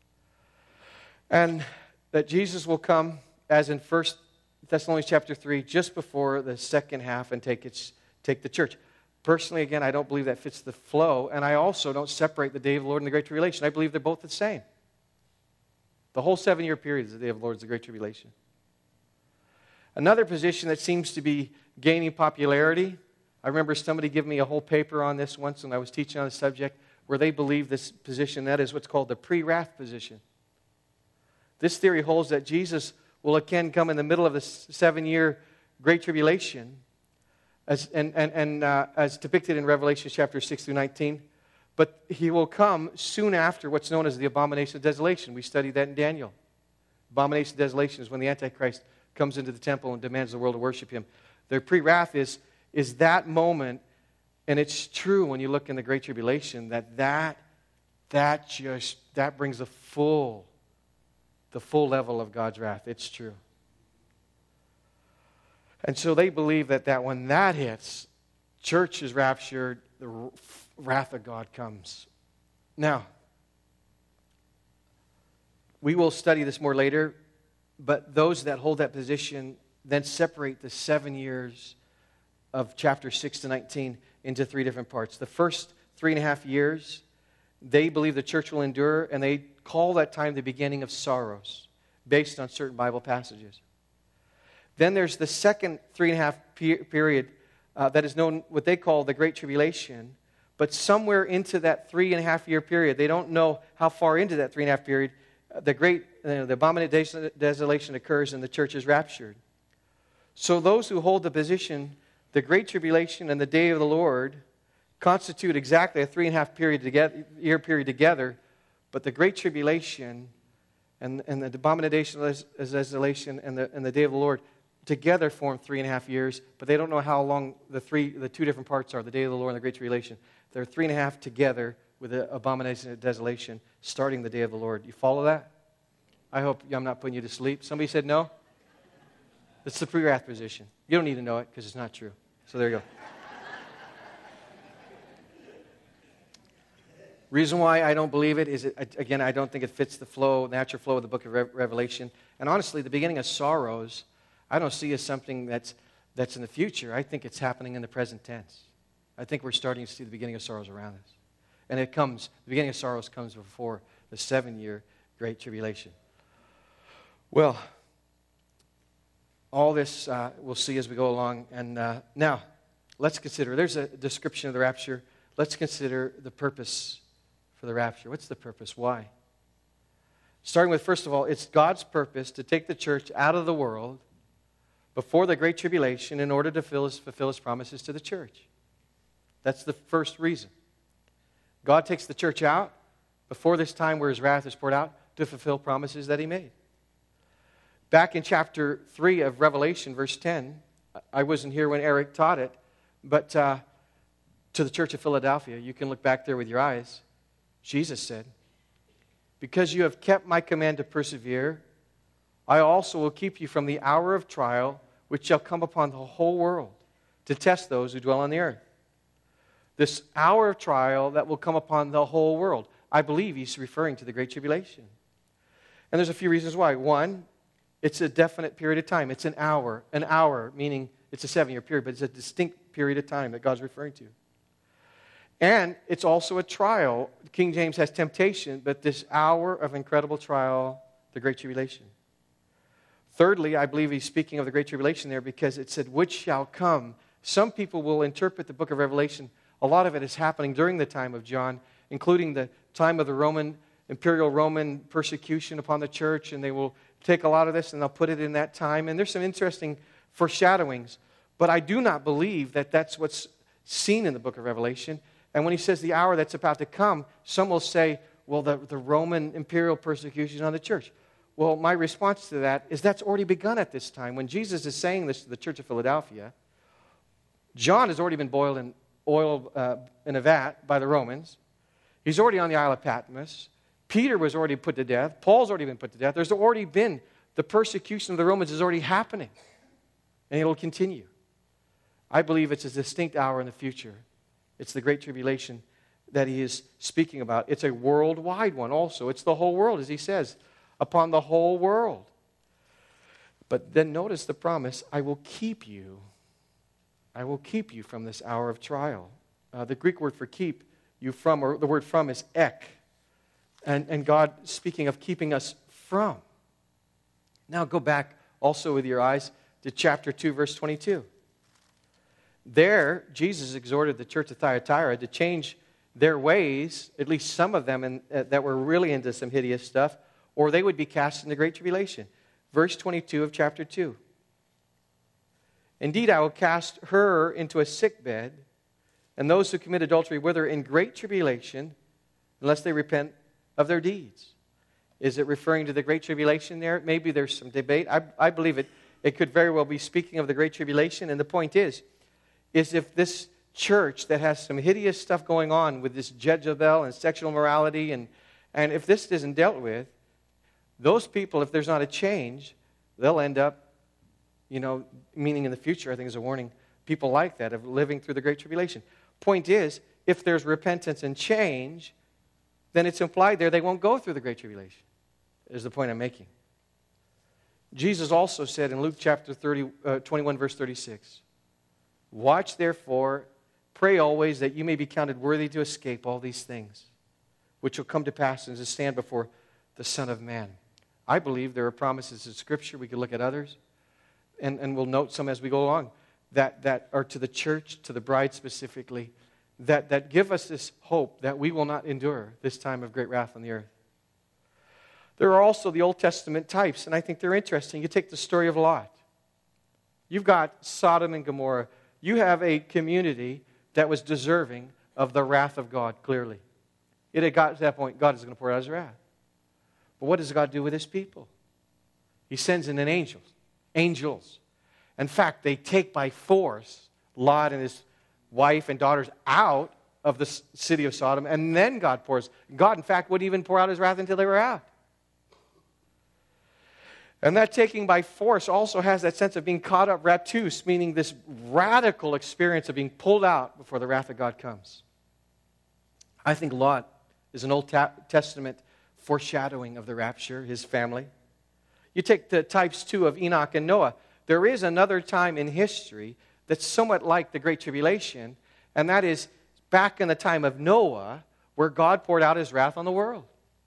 And that Jesus will come, as in First Thessalonians chapter three, just before the second half and take, its, take the church. Personally, again, I don't believe that fits the flow. And I also don't separate the day of the Lord and the Great Tribulation. I believe they're both the same. The whole seven-year period is the day of the Lord, is the Great Tribulation. Another position that seems to be gaining popularity, I remember somebody giving me a whole paper on this once when I was teaching on the subject, where they believe this position, that is what's called the pre-wrath position. This theory holds that Jesus will again come in the middle of the seven-year Great Tribulation, as, and, and, and uh, as depicted in Revelation chapter six through nineteen, but he will come soon after what's known as the abomination of desolation. We studied that in Daniel. Abomination of desolation is when the Antichrist comes into the temple and demands the world to worship him. Their pre-wrath is, is that moment, and it's true when you look in the Great Tribulation, that that, that just, that brings the full, the full level of God's wrath. It's true. And so they believe that, that when that hits, church is raptured, the wrath of God comes. Now, we will study this more later, but those that hold that position then separate the seven years of chapter six to nineteen into three different parts. The first three and a half years, they believe the church will endure, and they call that time the beginning of sorrows, based on certain Bible passages. Then there's the second three and a half pe- period uh, that is known, what they call the Great Tribulation, but somewhere into that three and a half year period, they don't know how far into that three and a half period, the great, you know, the abomination of desolation occurs and the church is raptured. So those who hold the position, the Great Tribulation and the day of the Lord, constitute exactly a three and a half period together, year period together, but the Great Tribulation and, and the abomination of desolation and the, and the day of the Lord together form three and a half years, but they don't know how long the three, the two different parts are, the day of the Lord and the Great Tribulation. They're three and a half together with the abomination of desolation, starting the day of the Lord. You follow that? I hope I'm not putting you to sleep. Somebody said no? It's the pre-wrath position. You don't need to know it because it's not true. So there you go. Reason why I don't believe it is, it, again, I don't think it fits the flow, natural flow of the book of Re- Revelation. And honestly, the beginning of sorrows, I don't see as something that's, that's in the future. I think it's happening in the present tense. I think we're starting to see the beginning of sorrows around us. And it comes, the beginning of sorrows comes before the seven-year Great Tribulation. Well, all this uh, we'll see as we go along. And uh, now, let's consider, there's a description of the rapture. Let's consider the purpose for the rapture. What's the purpose? Why? Starting with, first of all, it's God's purpose to take the church out of the world before the Great Tribulation in order to fulfill his, fulfill his promises to the church. That's the first reason. God takes the church out before this time where his wrath is poured out to fulfill promises that he made. Back in chapter three of Revelation, verse ten, I wasn't here when Eric taught it, but uh, to the church of Philadelphia, you can look back there with your eyes. Jesus said, "Because you have kept my command to persevere, I also will keep you from the hour of trial which shall come upon the whole world to test those who dwell on the earth." This hour of trial that will come upon the whole world. I believe he's referring to the Great Tribulation. And there's a few reasons why. One, it's a definite period of time. It's an hour. An hour, meaning it's a seven-year period, but it's a distinct period of time that God's referring to. And it's also a trial. King James has temptation, but this hour of incredible trial, the Great Tribulation. Thirdly, I believe he's speaking of the Great Tribulation there because it said, which shall come. Some people will interpret the book of Revelation. A lot of it is happening during the time of John, including the time of the Roman imperial Roman persecution upon the church, and they will take a lot of this and they'll put it in that time. And there's some interesting foreshadowings. But I do not believe that that's what's seen in the book of Revelation. And when he says the hour that's about to come, some will say, well, the, the Roman imperial persecution on the church. Well, my response to that is that's already begun at this time. When Jesus is saying this to the church of Philadelphia, John has already been boiled in oil uh, in a vat by the Romans. He's already on the Isle of Patmos. Peter was already put to death. Paul's already been put to death. There's already been, the persecution of the Romans is already happening. And it'll continue. I believe it's a distinct hour in the future. It's the Great Tribulation that he is speaking about. It's a worldwide one also. It's the whole world, as he says, upon the whole world. But then notice the promise, I will keep you. I will keep you from this hour of trial. Uh, the Greek word for keep you from, or the word from is ek. And, and God speaking of keeping us from. Now go back also with your eyes to chapter two, verse twenty-two. There, Jesus exhorted the church of Thyatira to change their ways, at least some of them in, uh, that were really into some hideous stuff, or they would be cast into great tribulation. Verse twenty-two of chapter two. Indeed, I will cast her into a sickbed, and those who commit adultery with her in great tribulation, unless they repent of their deeds. Is it referring to the great tribulation there? Maybe there's some debate. I, I believe it, it could very well be speaking of the great tribulation, and the point is, is if this church that has some hideous stuff going on with this Jezebel and sexual morality, and, and if this isn't dealt with, those people, if there's not a change, they'll end up, you know, meaning in the future, I think is a warning, people like that of living through the Great Tribulation. Point is, if there's repentance and change, then it's implied there they won't go through the Great Tribulation, is the point I'm making. Jesus also said in Luke chapter thirty, uh, twenty-one, verse thirty-six, watch therefore, pray always that you may be counted worthy to escape all these things, which will come to pass and to stand before the Son of Man. I believe there are promises in Scripture, we could look at others, and, and we'll note some as we go along, that, that are to the church, to the bride specifically, that, that give us this hope that we will not endure this time of great wrath on the earth. There are also the Old Testament types, and I think they're interesting. You take the story of Lot. You've got Sodom and Gomorrah. You have a community that was deserving of the wrath of God, clearly. It had got to that point, God is going to pour out his wrath. But what does God do with his people? He sends in an angel. Angels. In fact, they take by force Lot and his wife and daughters out of the city of Sodom, and then God pours. God, in fact, wouldn't even pour out his wrath until they were out. And that taking by force also has that sense of being caught up, ratus, meaning this radical experience of being pulled out before the wrath of God comes. I think Lot is an Old Testament foreshadowing of the rapture, his family. You take the types, too, of Enoch and Noah. There is another time in history that's somewhat like the Great Tribulation, and that is back in the time of Noah, where God poured out his wrath on the world.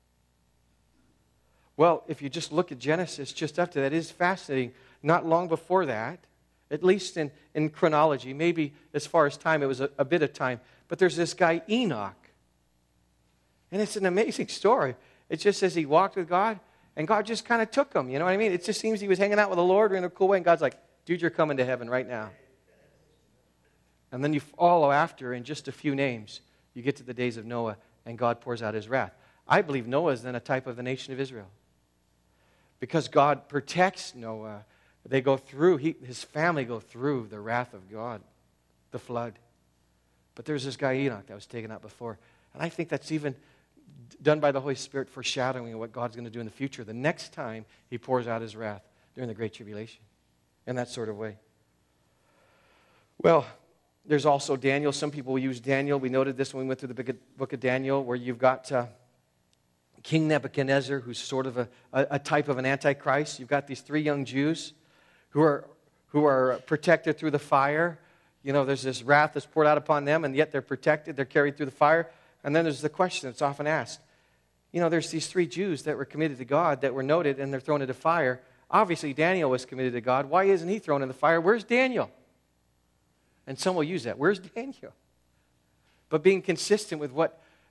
Well, if you just look at Genesis, just up to that, it is fascinating. Not long before that, at least in, in chronology, maybe as far as time, it was a, a bit of time, but there's this guy Enoch. And it's an amazing story. It just says he walked with God, and God just kind of took him. You know what I mean? It just seems he was hanging out with the Lord in a cool way, and God's like, dude, you're coming to heaven right now. And then you follow after in just a few names. You get to the days of Noah, and God pours out his wrath. I believe Noah is then a type of the nation of Israel. Because God protects Noah, they go through, he, his family go through the wrath of God, the flood. But there's this guy Enoch that was taken out before. And I think that's even done by the Holy Spirit, foreshadowing what God's going to do in the future, the next time he pours out his wrath during the Great Tribulation, in that sort of way. Well, there's also Daniel. Some people will use Daniel. We noted this when we went through the book of Daniel, where you've got Uh, King Nebuchadnezzar, who's sort of a, a, a type of an antichrist. You've got these three young Jews who are, who are protected through the fire. You know, there's this wrath that's poured out upon them, and yet they're protected. They're carried through the fire. And then there's the question that's often asked. You know, there's these three Jews that were committed to God that were noted, and they're thrown into fire. Obviously, Daniel was committed to God. Why isn't he thrown in the fire? Where's Daniel? And some will use that. Where's Daniel? But being consistent with what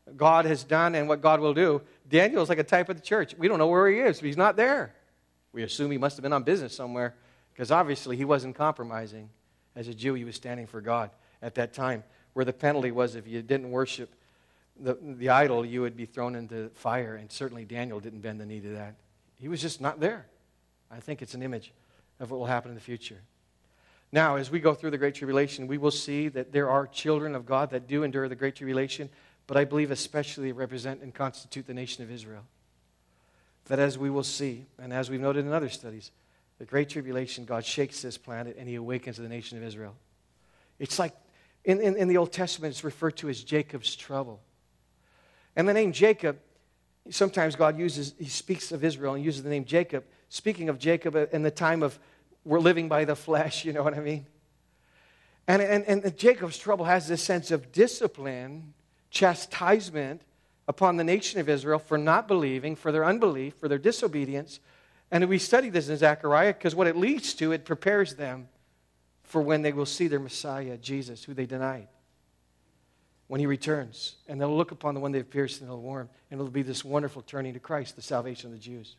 God has done and what God will do. Daniel is like a type of the church. We don't know where he is. He's not there. We assume he must have been on business somewhere because obviously he wasn't compromising. As a Jew, he was standing for God at that time, where the penalty was if you didn't worship the, the idol, you would be thrown into fire. And certainly Daniel didn't bend the knee to that. He was just not there. I think it's an image of what will happen in the future. Now, as we go through the Great Tribulation, we will see that there are children of God that do endure the Great Tribulation, but I believe especially represent and constitute the nation of Israel. That as we will see, and as we've noted in other studies, the Great Tribulation, God shakes this planet and he awakens the nation of Israel. It's like, in, in, in the Old Testament, it's referred to as Jacob's trouble. And the name Jacob, sometimes God uses, he speaks of Israel and uses the name Jacob, speaking of Jacob in the time of we're living by the flesh, you know what I mean? And, and, and Jacob's trouble has this sense of discipline, chastisement upon the nation of Israel for not believing, for their unbelief, for their disobedience. And we study this in Zechariah because what it leads to, it prepares them for when they will see their Messiah, Jesus, who they denied, when he returns. And they'll look upon the one they've pierced and they'll warm. And it'll be this wonderful turning to Christ, the salvation of the Jews.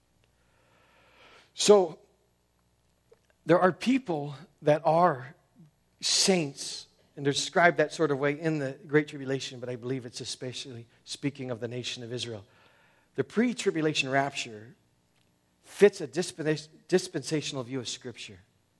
So, there are people that are saints, and they're described that sort of way in the Great Tribulation, but I believe it's especially speaking of the nation of Israel. The pre-tribulation rapture fits a dispensational view of Scripture,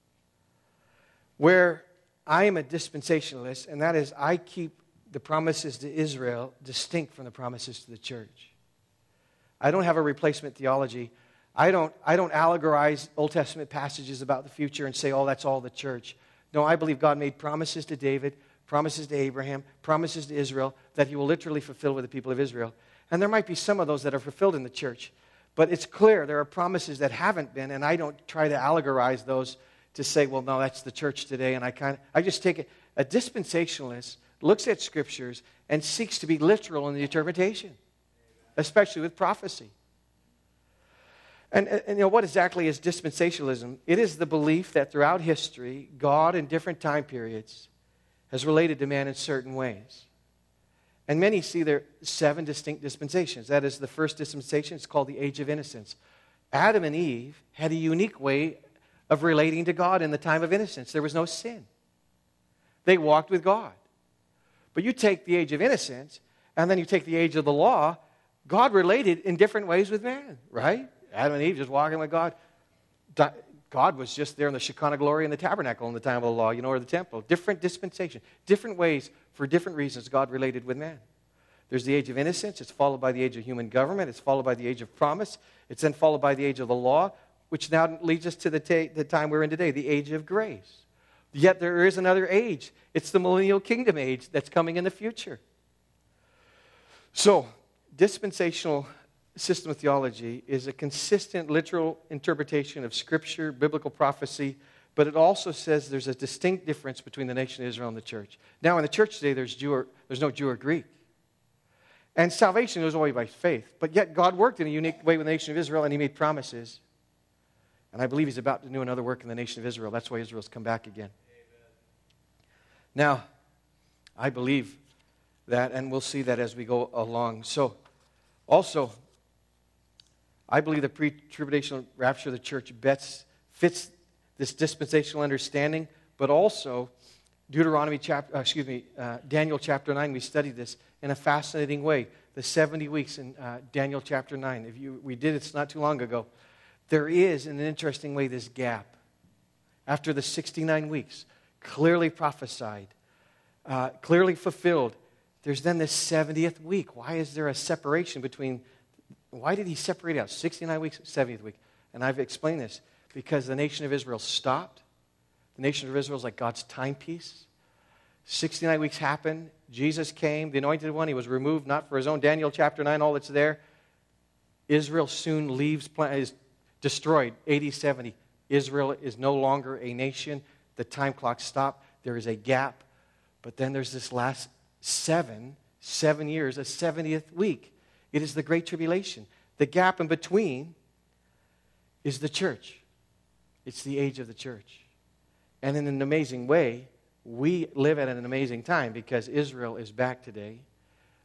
where I am a dispensationalist, and that is I keep the promises to Israel distinct from the promises to the church. I don't have a replacement theology. I don't, I don't allegorize Old Testament passages about the future and say, oh, that's all the church. No, I believe God made promises to David, promises to Abraham, promises to Israel that he will literally fulfill with the people of Israel. And there might be some of those that are fulfilled in the church. But it's clear there are promises that haven't been, and I don't try to allegorize those to say, well, no, that's the church today. And I kind of, I just take it. A dispensationalist looks at Scriptures and seeks to be literal in the interpretation, especially with prophecy. And, and you know, what exactly is dispensationalism? It is the belief that throughout history, God in different time periods has related to man in certain ways. And many see there are seven distinct dispensations. That is the first dispensation. It's called the Age of Innocence. Adam and Eve had a unique way of relating to God in the time of innocence. There was no sin. They walked with God. But you take the Age of Innocence, and then you take the Age of the Law, God related in different ways with man, right? Adam and Eve just walking with God. God was just there in the Shekinah glory in the tabernacle in the time of the law, you know, or the temple. Different dispensation, different ways for different reasons God related with man. There's the age of innocence. It's followed by the age of human government. It's followed by the age of promise. It's then followed by the age of the law, which now leads us to the, ta- the time we're in today, the age of grace. Yet there is another age. It's the millennial kingdom age that's coming in the future. So, dispensational system of theology is a consistent literal interpretation of Scripture, biblical prophecy, but it also says there's a distinct difference between the nation of Israel and the church. Now, in the church today, there's Jew or, there's no Jew or Greek. And salvation is only by faith. But yet God worked in a unique way with the nation of Israel, and he made promises. And I believe he's about to do another work in the nation of Israel. That's why Israel's come back again. Amen. Now, I believe that, and we'll see that as we go along. So, also, I believe the pre-tribulational rapture of the church bets, fits this dispensational understanding, but also Deuteronomy chapter, uh, excuse me, uh, Daniel chapter nine. We studied this in a fascinating way. The seventy weeks in uh, Daniel chapter nine. If you, we did it not too long ago. There is, in an interesting way, this gap after the sixty-nine weeks, clearly prophesied, uh, clearly fulfilled. There's then this seventieth week. Why is there a separation between? Why did he separate out sixty-nine weeks, seventieth week? And I've explained this because the nation of Israel stopped. The nation of Israel is like God's timepiece. sixty-nine weeks happened. Jesus came, the anointed one. He was removed, not for his own. Daniel chapter nine, all that's there. Israel soon leaves, is destroyed, A D seventy. Israel is no longer a nation. The time clock stopped. There is a gap. But then there's this last seven, seven years, a seventieth week. It is the Great Tribulation. The gap in between is the church. It's the age of the church. And in an amazing way, we live at an amazing time because Israel is back today.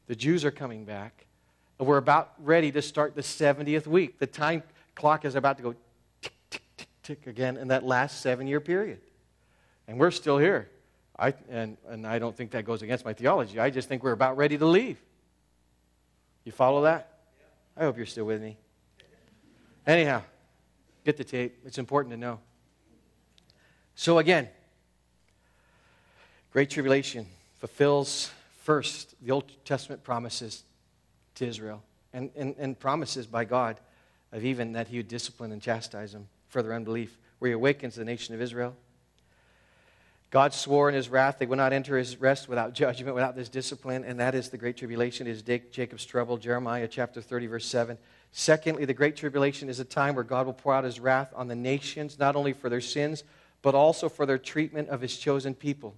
The Jews are coming back. And we're about ready to start the seventieth week. The time clock is about to go tick, tick, tick, tick again in that last seven-year period. And we're still here. I, and, and I don't think that goes against my theology. I just think we're about ready to leave. You follow that? I hope you're still with me. Anyhow, get the tape. It's important to know. So again, Great Tribulation fulfills first the Old Testament promises to Israel and, and, and promises by God of even that he would discipline and chastise them for their unbelief, where he awakens the nation of Israel. God swore in his wrath they would not enter his rest without judgment, without this discipline, and that is the Great Tribulation. It is Jacob's trouble, Jeremiah chapter thirty, verse seven. Secondly, the Great Tribulation is a time where God will pour out his wrath on the nations, not only for their sins, but also for their treatment of his chosen people.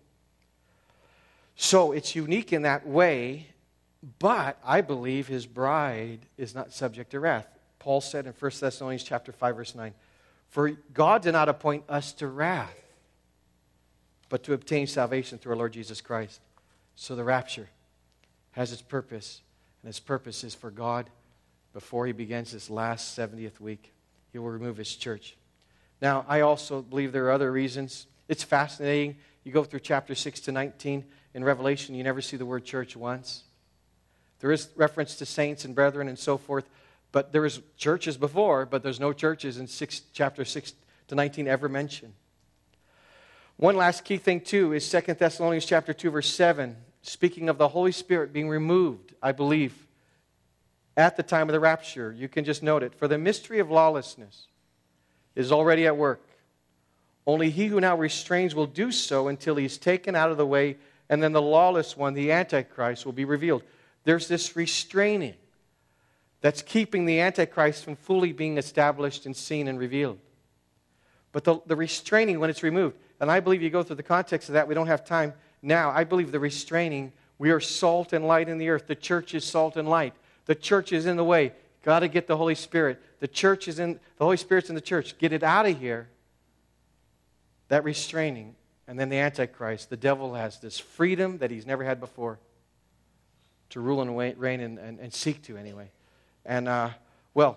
So it's unique in that way, but I believe his bride is not subject to wrath. Paul said in First Thessalonians chapter five, verse nine, "For God did not appoint us to wrath, but to obtain salvation through our Lord Jesus Christ." So the rapture has its purpose, and its purpose is for God, before he begins this last seventieth week, he will remove his church. Now, I also believe there are other reasons. It's fascinating. You go through chapter six to nineteen in Revelation, you never see the word church once. There is reference to saints and brethren and so forth, but there is churches before, but there's no churches in six, chapter six to nineteen ever mentioned. One last key thing, too, is Second Thessalonians chapter two, verse seven, speaking of the Holy Spirit being removed, I believe, at the time of the rapture. You can just note it. "For the mystery of lawlessness is already at work. Only he who now restrains will do so until he is taken out of the way, and then the lawless one, the Antichrist, will be revealed." There's this restraining that's keeping the Antichrist from fully being established and seen and revealed. But the, the restraining, when it's removed, and I believe you go through the context of that, we don't have time now. I believe the restraining, we are salt and light in the earth. The church is salt and light. The church is in the way. Got to get the Holy Spirit. The church is in, the Holy Spirit's in the church. Get it out of here. That restraining. And then the Antichrist, the devil has this freedom that he's never had before to rule and reign and, and, and seek to anyway. And, uh, well,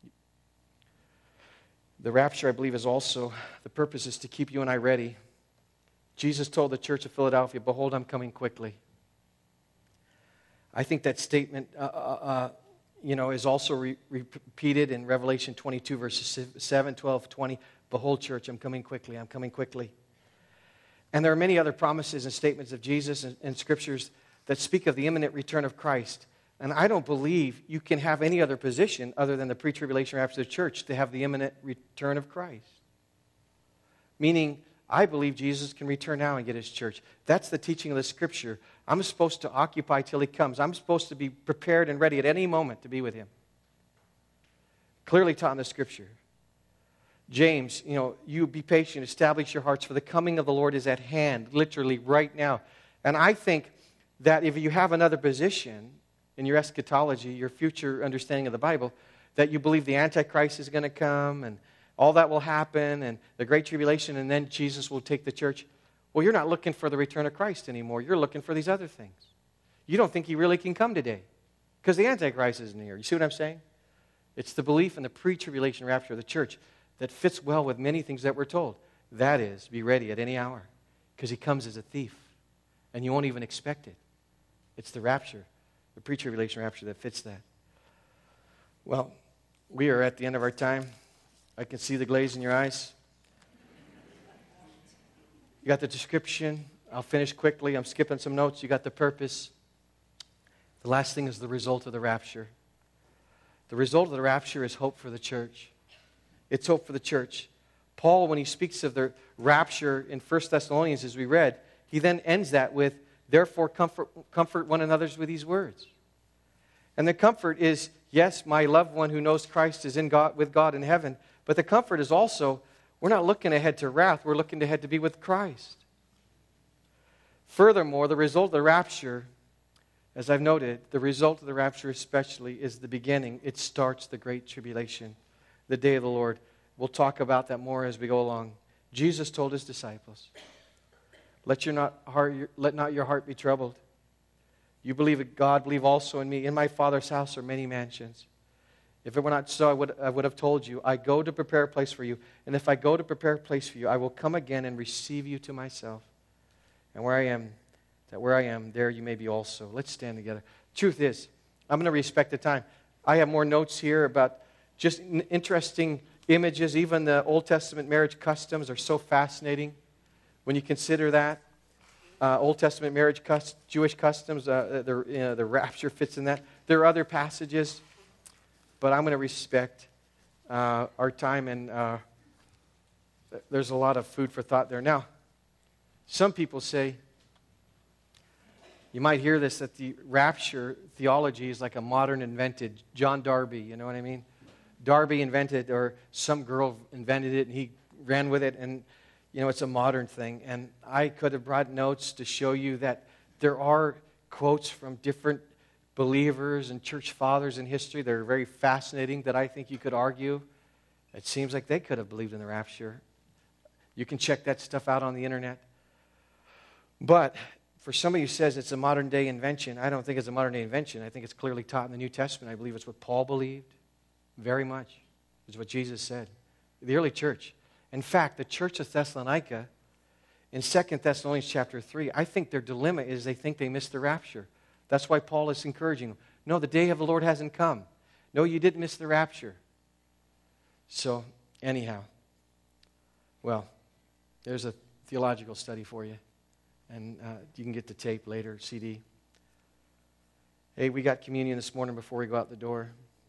the rapture, I believe, is also, the purpose is to keep you and I ready. Jesus told the church of Philadelphia, "Behold, I'm coming quickly." I think that statement, uh, uh, you know, is also re- repeated in Revelation twenty-two, verses seven, twelve, twenty. "Behold, church, I'm coming quickly, I'm coming quickly." And there are many other promises and statements of Jesus in, in Scriptures that speak of the imminent return of Christ. And I don't believe you can have any other position other than the pre-tribulation rapture of the church to have the imminent return of Christ. Meaning, I believe Jesus can return now and get his church. That's the teaching of the Scripture. I'm supposed to occupy till he comes. I'm supposed to be prepared and ready at any moment to be with him. Clearly taught in the Scripture. James, you know, you be patient, establish your hearts, for the coming of the Lord is at hand, literally right now. And I think that if you have another position in your eschatology, your future understanding of the Bible, that you believe the Antichrist is going to come and all that will happen and the Great Tribulation and then Jesus will take the church. Well, you're not looking for the return of Christ anymore. You're looking for these other things. You don't think he really can come today because the Antichrist isn't here. You see what I'm saying? It's the belief in the pre-tribulation rapture of the church that fits well with many things that we're told. That is, be ready at any hour because he comes as a thief and you won't even expect it. It's the rapture, the pre-tribulation rapture that fits that. Well, we are at the end of our time. I can see the glaze in your eyes. You got the description. I'll finish quickly. I'm skipping some notes. You got the purpose. The last thing is the result of the rapture. The result of the rapture is hope for the church. It's hope for the church. Paul, when he speaks of the rapture in First Thessalonians, as we read, he then ends that with, "Therefore comfort, comfort one another with these words." And the comfort is, yes, my loved one who knows Christ is in God, with God in heaven, but the comfort is also, we're not looking ahead to wrath, we're looking ahead to be with Christ. Furthermore, the result of the rapture, as I've noted, the result of the rapture especially is the beginning. It starts the Great Tribulation, the day of the Lord. We'll talk about that more as we go along. Jesus told his disciples, let, your not heart, let not your heart be troubled. You believe in God, believe also in me. In my Father's house are many mansions. If it were not so, I would, I would have told you, I go to prepare a place for you. And if I go to prepare a place for you, I will come again and receive you to myself. And where I am, that where I am, there you may be also. Let's stand together. Truth is, I'm going to respect the time. I have more notes here about just interesting images. Even the Old Testament marriage customs are so fascinating when you consider that. Uh, Old Testament marriage, cust- Jewish customs, uh, the, you know, the rapture fits in that. There are other passages, but I'm going to respect uh, our time, and uh, there's a lot of food for thought there. Now, some people say, you might hear this, that the rapture theology is like a modern invented John Darby, you know what I mean? Darby invented, or some girl invented it, and he ran with it, and you know, it's a modern thing. And I could have brought notes to show you that there are quotes from different believers and church fathers in history that are very fascinating that I think you could argue. It seems like they could have believed in the rapture. You can check that stuff out on the internet. But for somebody who says it's a modern day invention, I don't think it's a modern day invention. I think it's clearly taught in the New Testament. I believe it's what Paul believed very much. It's what Jesus said. The early church. In fact, the church of Thessalonica, in Second Thessalonians chapter three, I think their dilemma is they think they missed the rapture. That's why Paul is encouraging them. No, the day of the Lord hasn't come. No, you didn't miss the rapture. So, anyhow, well, there's a theological study for you. And uh, you can get the tape later, C D. Hey, we got communion this morning before we go out the door.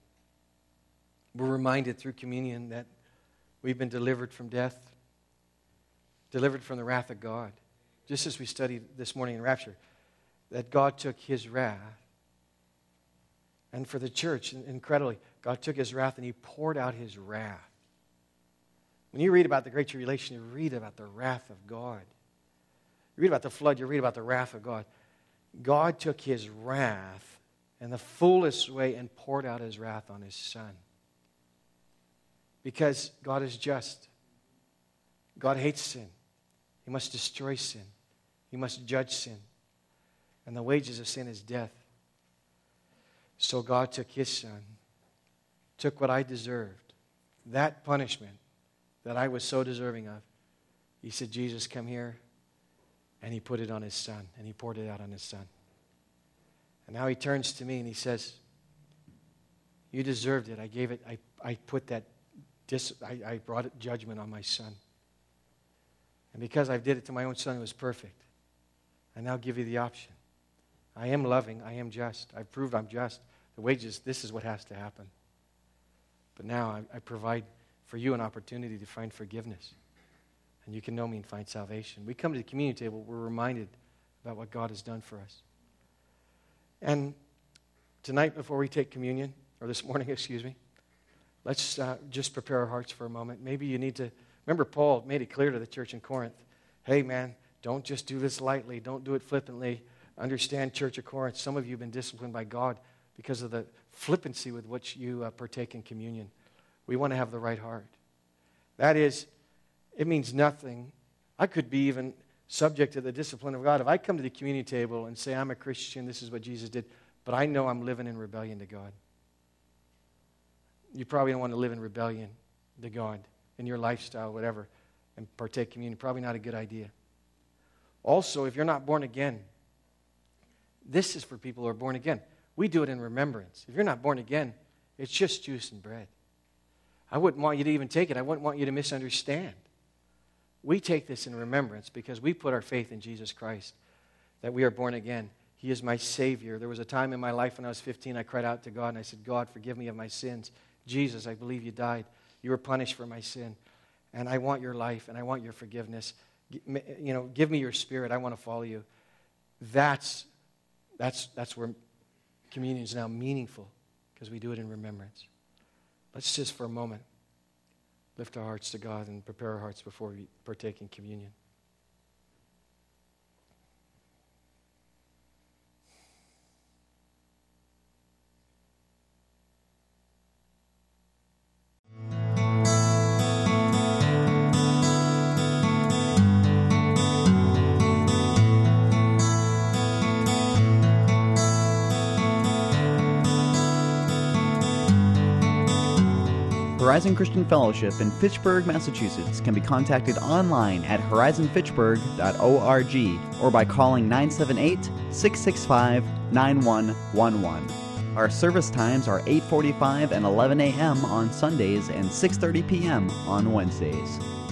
We're reminded through communion that we've been delivered from death, delivered from the wrath of God. Just as we studied this morning in Rapture, that God took His wrath. And for the church, incredibly, God took His wrath and He poured out His wrath. When you read about the Great Tribulation, you read about the wrath of God. You read about the flood, you read about the wrath of God. God took His wrath in the fullest way and poured out His wrath on His Son. Because God is just. God hates sin. He must destroy sin. He must judge sin. And the wages of sin is death. So God took His Son, took what I deserved, that punishment that I was so deserving of. He said, Jesus, come here. And He put it on His Son, and He poured it out on His Son. And now He turns to me and He says, you deserved it. I gave it, I, I put that Dis, I, I brought it, judgment on my son. And because I did it to my own son, it was perfect. I now give you the option. I am loving. I am just. I've proved I'm just. The wages, this is what has to happen. But now I, I provide for you an opportunity to find forgiveness. And you can know me and find salvation. We come to the communion table, we're reminded about what God has done for us. And tonight, before we take communion, or this morning, excuse me, let's uh, just prepare our hearts for a moment. Maybe you need to, remember Paul made it clear to the church in Corinth, hey man, don't just do this lightly. Don't do it flippantly. Understand, Church of Corinth, some of you have been disciplined by God because of the flippancy with which you uh, partake in communion. We want to have the right heart. That is, it means nothing. I could be even subject to the discipline of God. If I come to the communion table and say, I'm a Christian, this is what Jesus did, but I know I'm living in rebellion to God. You probably don't want to live in rebellion to God in your lifestyle, whatever, and partake communion. Probably not a good idea. Also, if you're not born again, this is for people who are born again. We do it in remembrance. If you're not born again, it's just juice and bread. I wouldn't want you to even take it. I wouldn't want you to misunderstand. We take this in remembrance because we put our faith in Jesus Christ, that we are born again. He is my Savior. There was a time in my life when I was fifteen, I cried out to God and I said, God, forgive me of my sins. Jesus, I believe you died. You were punished for my sin. And I want your life and I want your forgiveness. You know, give me your spirit. I want to follow you. That's, that's, that's where communion is now meaningful because we do it in remembrance. Let's just for a moment lift our hearts to God and prepare our hearts before we partake in communion. Horizon Christian Fellowship in Fitchburg, Massachusetts can be contacted online at horizon fitchburg dot org or by calling nine seven eight, six six five, nine one one one. Our service times are eight forty-five and eleven a.m. on Sundays and six thirty p.m. on Wednesdays.